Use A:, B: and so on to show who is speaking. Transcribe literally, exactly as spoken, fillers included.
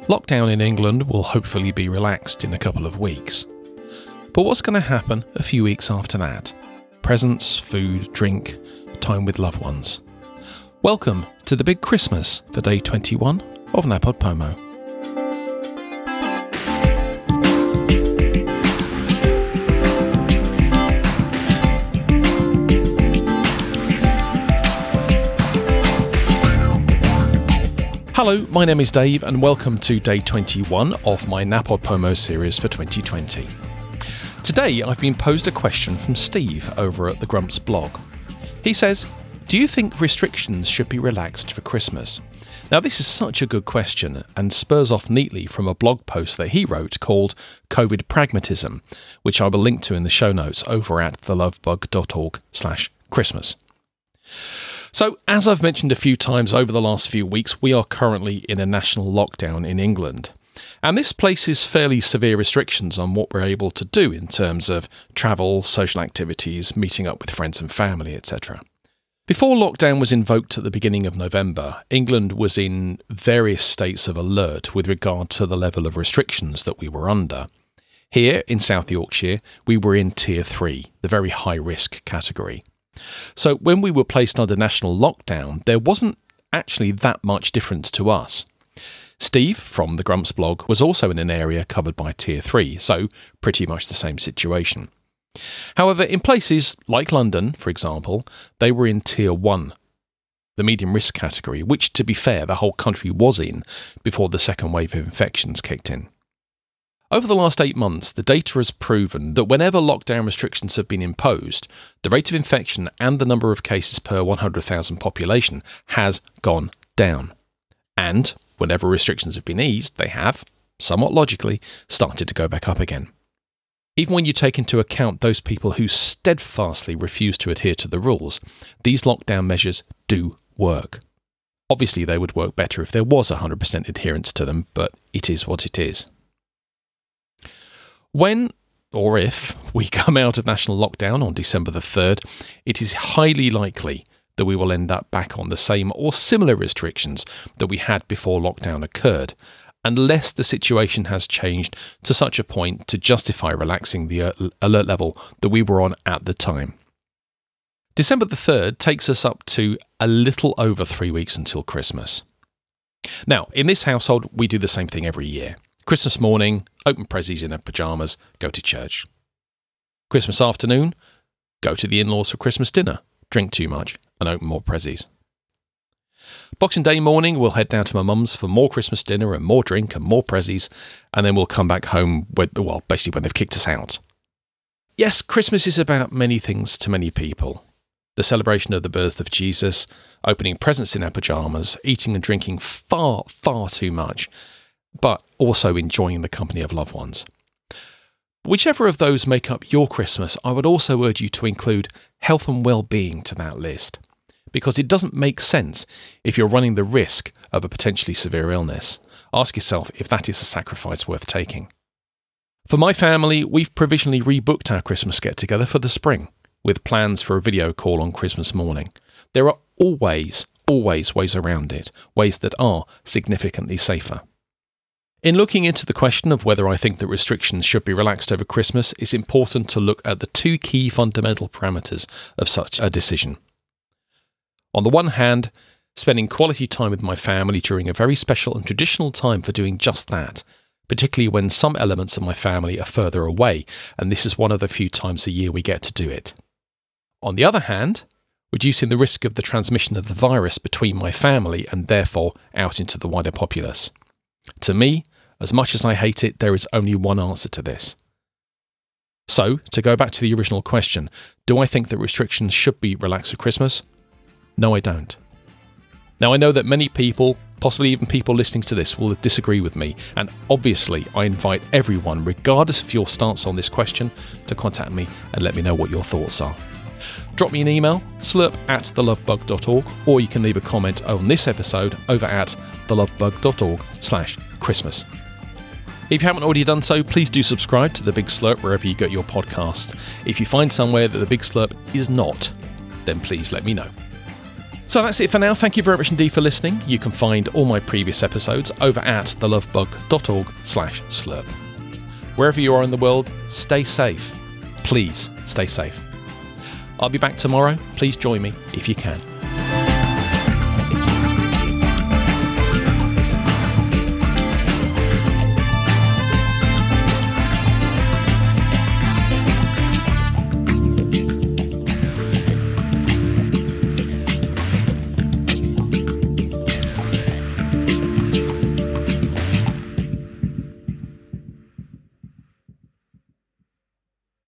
A: Lockdown in England will hopefully be relaxed in a couple of weeks. But what's going to happen a few weeks after that? Presents, food, drink, time with loved ones. Welcome to the big Christmas for day twenty-one of NaPodPoMo. Hello, my name is Dave and welcome to day twenty-one of my NaPodPoMo series for twenty twenty. Today I've been posed a question from Steve over at the Grumps blog. He says, do you think restrictions should be relaxed for Christmas? Now this is such a good question and spurs off neatly from a blog post that he wrote called COVID Pragmatism, which I will link to in the show notes over at thelovebug.org slash Christmas. So, as I've mentioned a few times over the last few weeks, we are currently in a national lockdown in England. And this places fairly severe restrictions on what we're able to do in terms of travel, social activities, meeting up with friends and family, et cetera. Before lockdown was invoked at the beginning of November, England was in various states of alert with regard to the level of restrictions that we were under. Here, in South Yorkshire, we were in Tier three, the very high-risk category. So when we were placed under national lockdown, there wasn't actually that much difference to us. Steve, from the Grumps blog, was also in an area covered by Tier three, so pretty much the same situation. However, in places like London, for example, they were in Tier one, the medium risk category, which, to be fair, the whole country was in before the second wave of infections kicked in. Over the last eight months, the data has proven that whenever lockdown restrictions have been imposed, the rate of infection and the number of cases per one hundred thousand population has gone down. And whenever restrictions have been eased, they have, somewhat logically, started to go back up again. Even when you take into account those people who steadfastly refuse to adhere to the rules, these lockdown measures do work. Obviously, they would work better if there was one hundred percent adherence to them, but it is what it is. When, or if, we come out of national lockdown on December the third, it is highly likely that we will end up back on the same or similar restrictions that we had before lockdown occurred, unless the situation has changed to such a point to justify relaxing the alert level that we were on at the time. December the third takes us up to a little over three weeks until Christmas. Now, in this household, we do the same thing every year. Christmas morning, open prezzies in our pyjamas, go to church. Christmas afternoon, go to the in-laws for Christmas dinner, drink too much, and open more prezzies. Boxing Day morning, we'll head down to my mum's for more Christmas dinner and more drink and more prezzies, and then we'll come back home, when, well, basically when they've kicked us out. Yes, Christmas is about many things to many people. The celebration of the birth of Jesus, opening presents in our pyjamas, eating and drinking far, far too much, but also enjoying the company of loved ones. Whichever of those make up your Christmas, I would also urge you to include health and well-being to that list, because it doesn't make sense if you're running the risk of a potentially severe illness. Ask yourself if that is a sacrifice worth taking. For my family, we've provisionally rebooked our Christmas get-together for the spring, with plans for a video call on Christmas morning. There are always, always ways around it, ways that are significantly safer. In looking into the question of whether I think that restrictions should be relaxed over Christmas, it's important to look at the two key fundamental parameters of such a decision. On the one hand, spending quality time with my family during a very special and traditional time for doing just that, particularly when some elements of my family are further away, and this is one of the few times a year we get to do it. On the other hand, reducing the risk of the transmission of the virus between my family and therefore out into the wider populace. To me, as much as I hate it, there is only one answer to this. So, to go back to the original question, do I think that restrictions should be relaxed for Christmas? No, I don't. Now, I know that many people, possibly even people listening to this, will disagree with me, and obviously I invite everyone, regardless of your stance on this question, to contact me and let me know what your thoughts are. Drop me an email, slurp at thelovebug dot org, or you can leave a comment on this episode over at thelovebug.org slash Christmas. If you haven't already done so, please do subscribe to The Big Slurp wherever you get your podcasts. If you find somewhere that The Big Slurp is not, then please let me know. So that's it for now. Thank you very much indeed for listening. You can find all my previous episodes over at thelovebug.org slash slurp. Wherever you are in the world, stay safe. Please stay safe. I'll be back tomorrow. Please join me if you can.